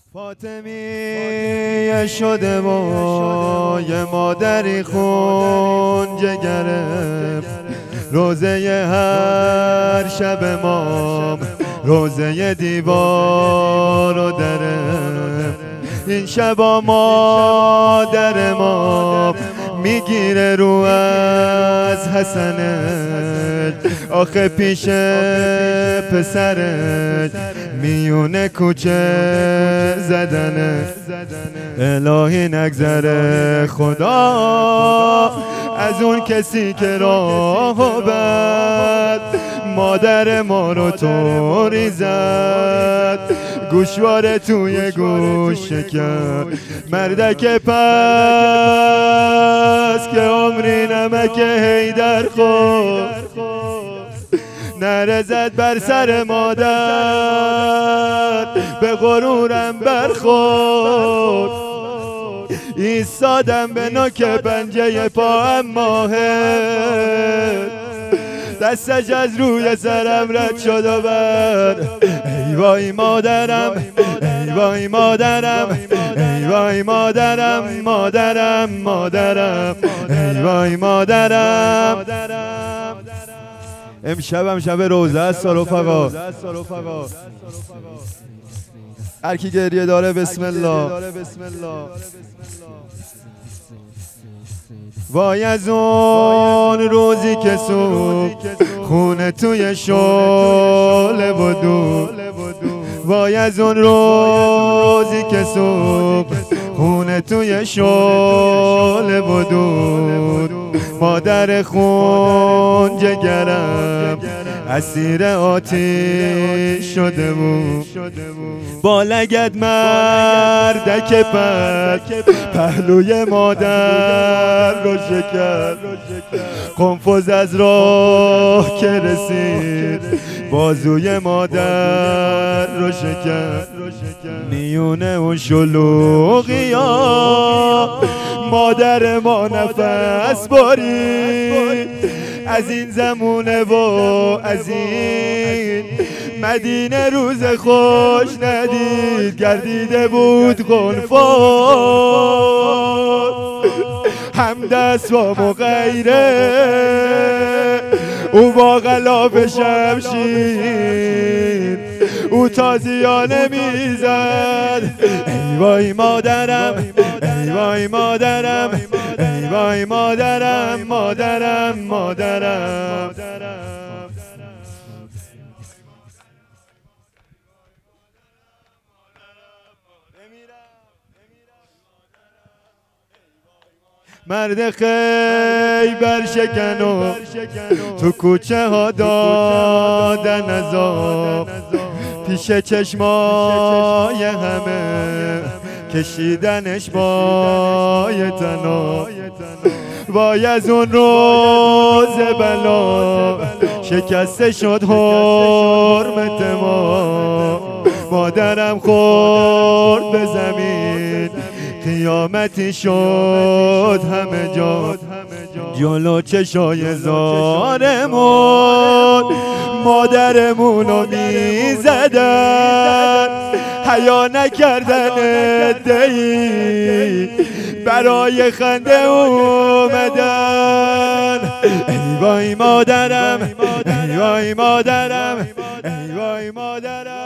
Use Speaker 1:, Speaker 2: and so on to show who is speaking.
Speaker 1: فاطمیه شده و یه مادری خون گرفت، روزه هر شب امام روزه دیوار و درم. این شبا مادر ما میگیره رو از حسنش، آخه پیش پسرش میونه کوچه زدنه. الهی نگذره خدا از اون کسی که راه بد مادر ما رو طوری زد، گوشواره توی گوش کرد مردک پس که عمری نمک حیدر خورد. نره زد بر سر مادر به غرورم برخورد، ایستادم به نوک پنجه پاهم ماهد، دستش از روی سرم رد شد و بر ای وای مادرم، ای وای مادرم، ای وای مادرم، مادرم مادرم، ای وای مادرم. امشبم شب روزه است رفقا، هر کی گریه داره بسم الله. وای از اون روزی که صبح خونه توی شعله و دود، وای از اون روزی که صبح خونه توی شعله و دود، مادر خون جگرم اسیر آتیش شده بود. با لگد مردک پک پهلوی مادر رو شکر، قنفذ از راه که رسید بازوی مادر رو شکر. میونه اون شلوغی ها مادر ما نفس بارید، از این زمونه و از این مدینه روز خوش ندید، گردیده بود قنفذ هم دست و مغیره او با غلاف شمشیر او تازیانه میزد. ای وای مادرم، ای وای مادرم، ای وای مادرم، مادرم مادرم. مرد خیبر شکن و تو کوچه ها دادن عذاب، پیش چشمای همه کشیدنش بای تناب. وای از اون روز بلا شکسته شد حرمت ما، مادرم خورد به زمین قیامتی شد همه جا، جلو چشای زارمون مادرمونو میزدن، حیا نکردن ادعی برای خنده اومدن. ای وای مادرم، ای وای مادرم، ای وای مادرم.